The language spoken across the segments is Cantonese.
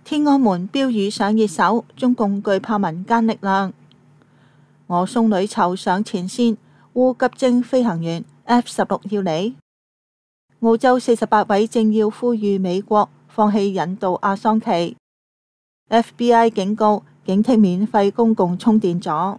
天安門標語上熱搜，中共懼怕民間力量。俄送女囚上前線，烏急徵飛行員 F-16要嚟。澳洲48位政要呼籲美國放棄引渡阿桑奇。FBI 警告警惕免費公共充電座。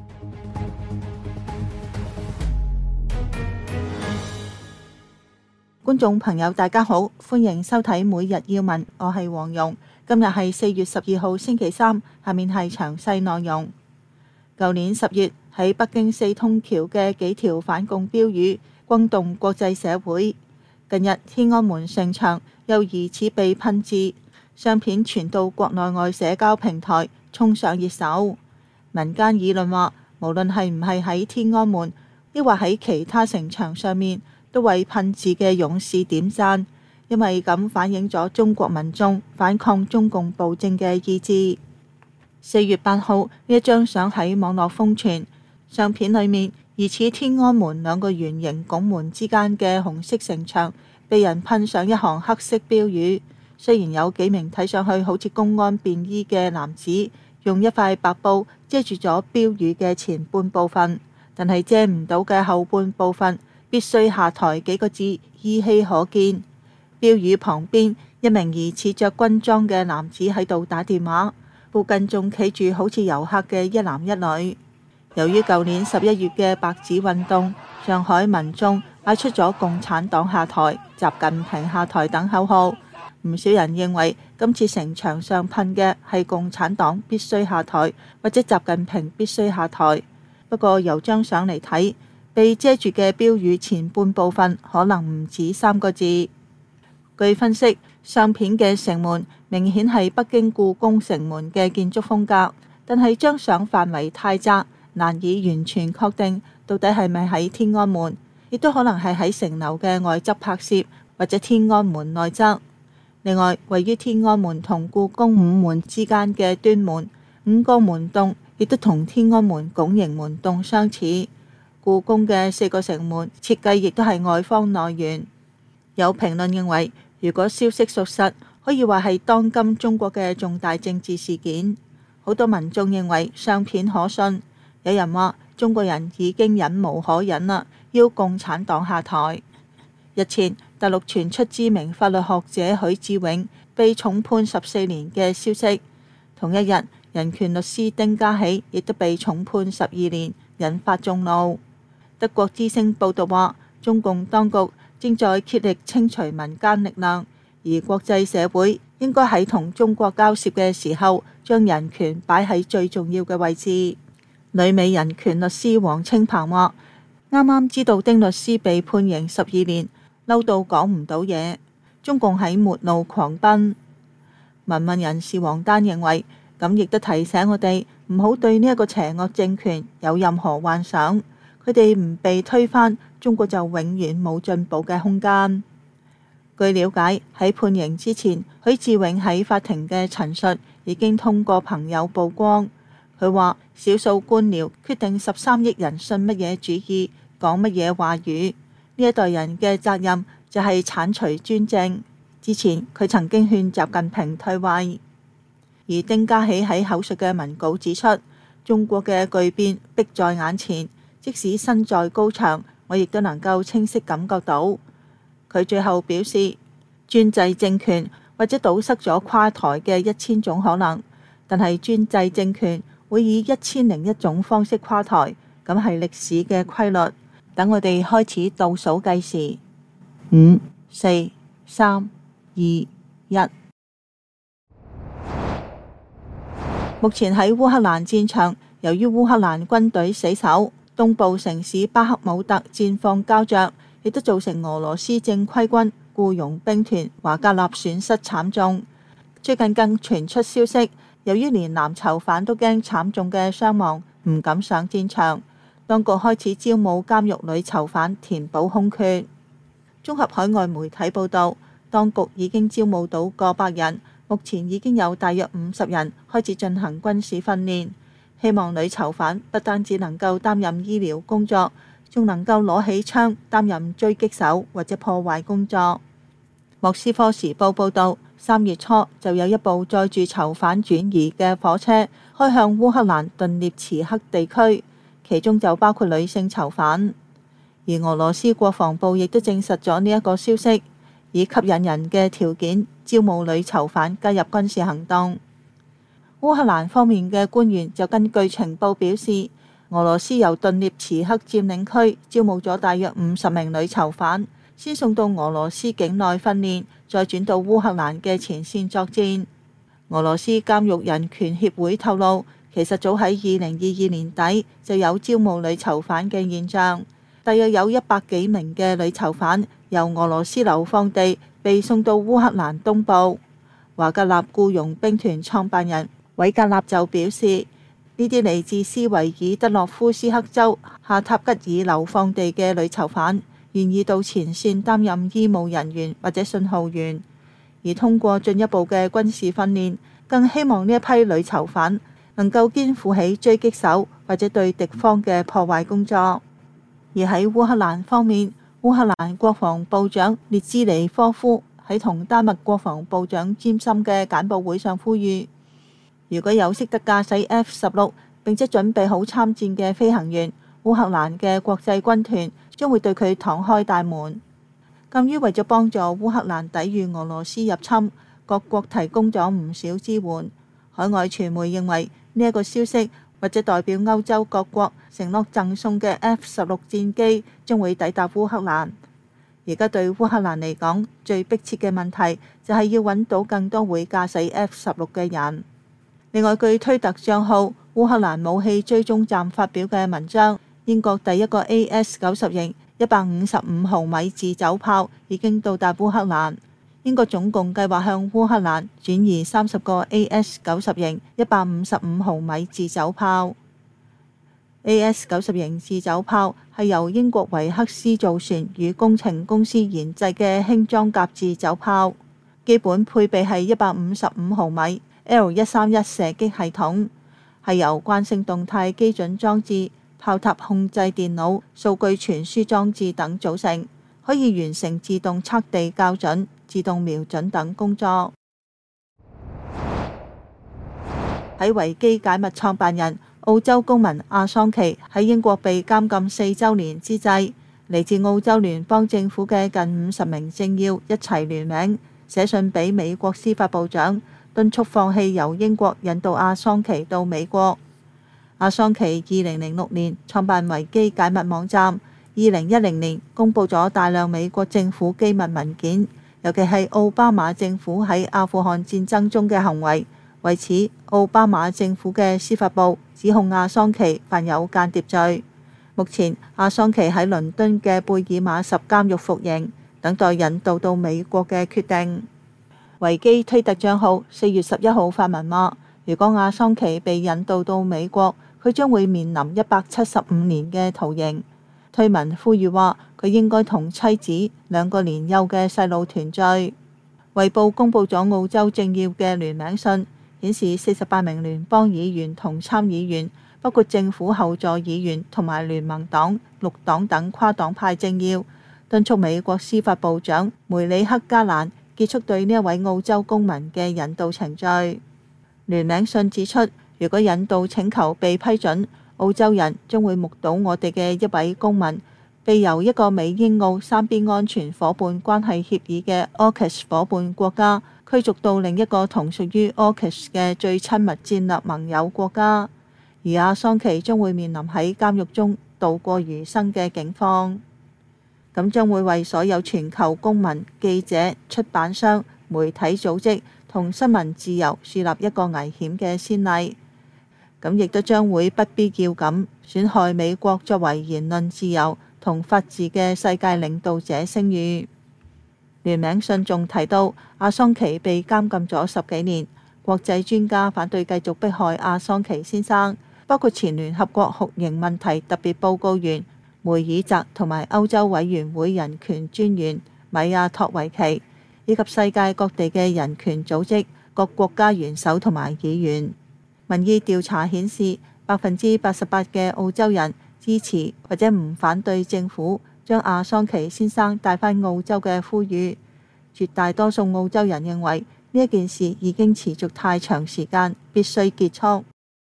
觀眾朋友大家好，歡迎收睇每日要聞，我係黃蓉。今日係4月12號星期三，下面係詳細內容。舊年10月喺北京四通橋嘅幾條反共標語轟動國際社會。近日天安門城牆又疑似被噴字，相片傳到國內外社交平台，衝上熱搜。民間議論話，無論係唔係喺天安門，抑或喺其他城牆上面，都為噴字嘅勇士點讚，因為咁反映咗中國民眾反抗中共暴政嘅意志。4月8號呢一張相喺網絡瘋傳，相片裏面疑似天安門兩個圓形拱門之間嘅紅色城牆被人噴上一行黑色標語。雖然有幾名睇上去好似公安便衣嘅男子用一塊白布遮住咗標語嘅前半部分，但係遮唔到嘅後半部分必須下台幾個字依稀可見。標語旁邊一名疑似着軍裝嘅男子喺度打電話，附近仲企住好似遊客嘅一男一女。由於舊年11月嘅白紙運動，上海民眾嗌出咗共產黨下台、習近平下台等口號，唔少人認為今次城牆上噴嘅係共產黨必須下台或者習近平必須下台。不過由張相嚟睇，被遮住嘅標語前半部分可能唔止3個字。據分析，相片嘅城門明顯係北京故宮城門嘅建築風格，但係張相範圍太窄，難以完全確定到底係咪喺天安門，亦都可能係喺城樓嘅外側拍攝，或者天安門內側。另外，位於天安門同故宮午門之間嘅端門5個門洞，亦都同天安門拱形門洞相似。故宮嘅4個城門設計亦都係外方內圓。有評論認為，如果消息屬實，可以話係當今中國嘅重大政治事件。好多民眾認為相片可信，有人話中國人已經忍無可忍啦，要共產黨下台。日前，大陸傳出知名法律學者許志永被重判14年嘅消息。同一日，人權律師丁家喜亦都被重判12年，引發眾怒。德國之聲報道話，中共當局正在竭力清除民間力量，而國際社會應該喺同中國交涉嘅時候，將人權擺喺最重要嘅位置。旅美人權律師黃清鵬話，啱啱知道丁律師被判刑12年，嬲到講唔到嘢，中共喺末路狂奔。民運人士王丹認為，咁亦都提醒我哋唔好對呢一個邪惡政權有任何幻想。佢哋唔被推翻，中國就永遠冇進步嘅空間。據了解，喺判刑之前，許志永喺法庭嘅陳述已經通過朋友曝光。佢話，少數官僚決定13億人信乜嘢主義，講乜嘢話語，呢一代人嘅責任就係剷除專政。之前佢曾經勸習近平退位。而丁家喜喺口述嘅文稿指出，中國嘅巨變迫在眼前，即使身在高牆，我亦都能夠清晰感覺到。佢最後表示，專制政權或者堵塞咗垮台嘅1000種可能，但係專制政權會以1001種方式垮台，咁係歷史嘅規律。等我哋開始倒數計時，5、4、3、2、1。目前喺烏克蘭戰場，由於烏克蘭軍隊死守，東部城市巴克姆特戰況膠着，亦都造成俄羅斯正規軍僱傭兵團華格納損失慘重。最近更傳出消息，由於連男囚犯都驚慘重嘅傷亡，唔敢上戰場，當局開始招募監獄女囚犯填補空缺。綜合海外媒體報道，當局已經招募到過百人，目前已經有大約50人開始進行軍事訓練。希望女囚犯不單只能夠擔任醫療工作，仲能夠攞起槍擔任狙擊手或者破壞工作。莫斯科時報報導， 3月初就有一部載住囚犯轉移嘅火車開向烏克蘭頓涅茨克地區，其中就包括女性囚犯。而俄羅斯國防部亦都證實咗呢一個消息，以吸引人嘅條件招募女囚犯加入軍事行動。烏克蘭方面嘅官員就根據情報表示，俄羅斯由頓涅茨克佔領區招募咗大約50名女囚犯，先送到俄羅斯境內訓練，再轉到烏克蘭嘅前線作戰。俄羅斯監獄人權協會透露，其實早喺2022年底就有招募女囚犯嘅現象，大約有100幾名嘅女囚犯由俄羅斯流放地被送到烏克蘭東部。華格納僱傭兵團創辦人韋格納就表示，呢啲嚟自斯維爾德洛夫斯克州下塔吉爾流放地嘅女囚犯，願意到前線擔任醫務人員或者信號員，而通過進一步嘅軍事訓練，更希望呢一批女囚犯能夠肩負起狙擊手或者對敵方嘅破壞工作。而喺烏克蘭方面，烏克蘭國防部長列茲尼科夫喺同丹麥國防部長詹森嘅簡報會上呼籲，如果有識得駕駛 F-16並且準備好參戰嘅飛行員，烏克蘭嘅國際軍團將會對佢敞開大門。鑑於為咗幫助烏克蘭抵禦俄羅斯入侵，各國提供咗唔少支援。海外傳媒認為呢一個消息或者代表歐洲各國承諾贈送嘅 F-16戰機將會抵達烏克蘭。而家對烏克蘭嚟講，最迫切嘅問題就係要揾到更多會駕駛 F-16嘅人。另外，據推特帳號烏克蘭武器追蹤站發表嘅文章，英國第一個 AS-90型155毫米自走炮已經到達烏克蘭。英國總共計劃向烏克蘭轉移30個 AS-90型155毫米自走炮。AS-90型自走炮係由英國維克斯造船與工程公司研製嘅輕裝甲自走炮，基本配備係155毫米L131射擊系統，係由慣性動態基準裝置、炮塔控制電腦、數據傳輸裝置等組成，可以完成自動測地校準、自動瞄準等工作。喺維基解密創辦人澳洲公民阿桑奇喺英國被監禁4週年之際，嚟自澳洲聯邦政府嘅近50名政要一齊聯名寫信俾美國司法部長，敦促放棄由英國引渡阿桑奇到美國。阿桑奇2006年創辦維基解密網站，2010年公佈咗大量美國政府機密文件，尤其係奧巴馬政府喺阿富汗戰爭中嘅行為。為此，奧巴馬政府嘅司法部指控阿桑奇犯有間諜罪。目前，阿桑奇喺倫敦嘅貝爾馬什監獄服刑，等待引渡到美國嘅決定。維基推特帳號4月11號發文話，如果阿桑奇被引渡到美國，佢將會面臨175年嘅徒刑。推文呼籲話，佢應該同妻子、2個年幼嘅細路團聚。衛報公佈咗澳洲政要嘅聯名信，顯示48名聯邦議員同參議員，包括政府後座議員同埋聯盟黨、綠黨等跨黨派政要，敦促美國司法部長梅里克加蘭結束對呢一位澳洲公民嘅引渡程序。聯名信指出，如果引渡請求被批准，澳洲人將會目睹我哋嘅一位公民被由一個美英澳三邊安全夥伴關係協議嘅 AUKUS 夥伴國家驅逐到另一個同屬於 AUKUS 嘅最親密戰略盟友國家，而阿桑奇將會面臨喺監獄中度過餘生嘅境況。咁將會為所有全球公民、記者、出版商、媒體組織同新聞自由樹立一個危險嘅先例。咁亦都將會不必要咁損害美國作為言論自由同法治嘅世界領導者聲譽。聯名信仲提到，阿桑奇被監禁咗10幾年，國際專家反對繼續迫害阿桑奇先生，包括前聯合國酷刑問題特別報告員梅爾澤同埋歐洲委員會人權專員米亞托維奇，以及世界各地嘅人權組織、各國家元首同埋議員。民意調查顯示，88%嘅澳洲人支持或者唔反對政府將阿桑奇先生帶返澳洲嘅呼籲。絕大多數澳洲人認為呢一件事已經持續太長時間，必須結束。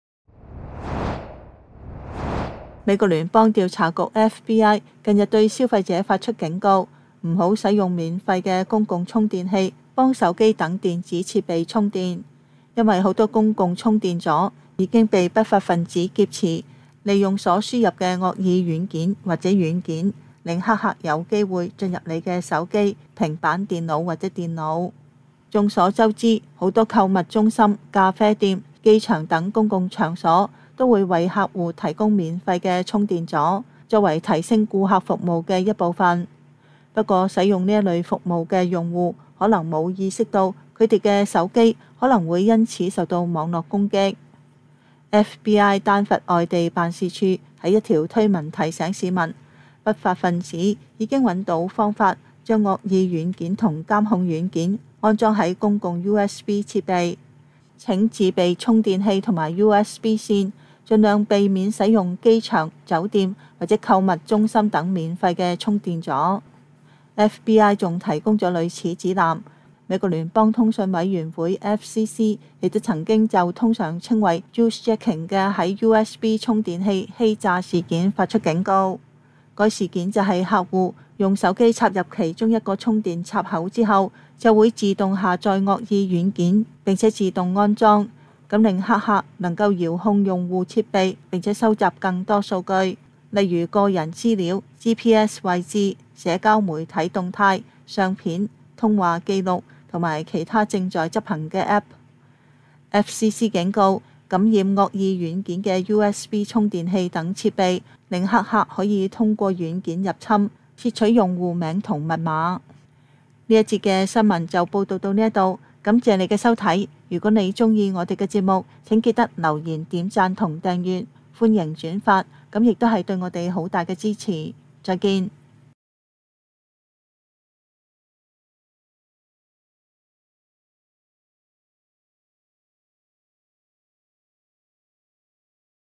美國聯邦調查局 FBI 近日對消費者發出警告，唔好使用免費嘅公共充電器幫手機等電子設備充電，因為好多公共充電座已經被不法分子劫持，利用所輸入嘅惡意軟件或者軟件，令黑客有機會進入你嘅手機、平板電腦或者電腦。眾所周知，好多購物中心、咖啡店、機場等公共場所都會為客戶提供免費嘅充電座，作為提升顧客服務嘅一部分。不過，使用呢一類服務嘅用戶可能冇意識到，佢哋嘅手機可能會因此受到網絡攻擊。FBI 丹佛外地辦事處喺一條推文提醒市民，不法分子已經揾到方法將惡意軟件同監控軟件安裝喺公共 USB 設備。請自備充電器同埋 USB 線，盡量避免使用機場、酒店或者購物中心等免費嘅充電座。FBI 仲提供咗類似指南。美國聯邦通訊委員會 FCC 亦都曾經就通常稱為 Juicejacking 嘅喺 USB 充電器欺詐事件發出警告。該事件就係客戶用手機插入其中一個充電插口之後，就會自動下載惡意軟件並且自動安裝，咁令黑客能夠遙控用戶設備並且收集更多數據，例如個人資料、GPS 位置、社交媒體動態、相片、通話記錄同埋其他正在執行嘅 App。FCC 警告，感染惡意軟件嘅 USB 充電器等設備，令黑客可以通過軟件入侵，竊取用戶名同密碼。呢一節嘅新聞就報道到呢一度，感謝你嘅收睇。如果你鍾意我哋嘅節目，請記得留言、點讚同訂閱，歡迎轉發，咁亦都係對我哋好大嘅支持。再見。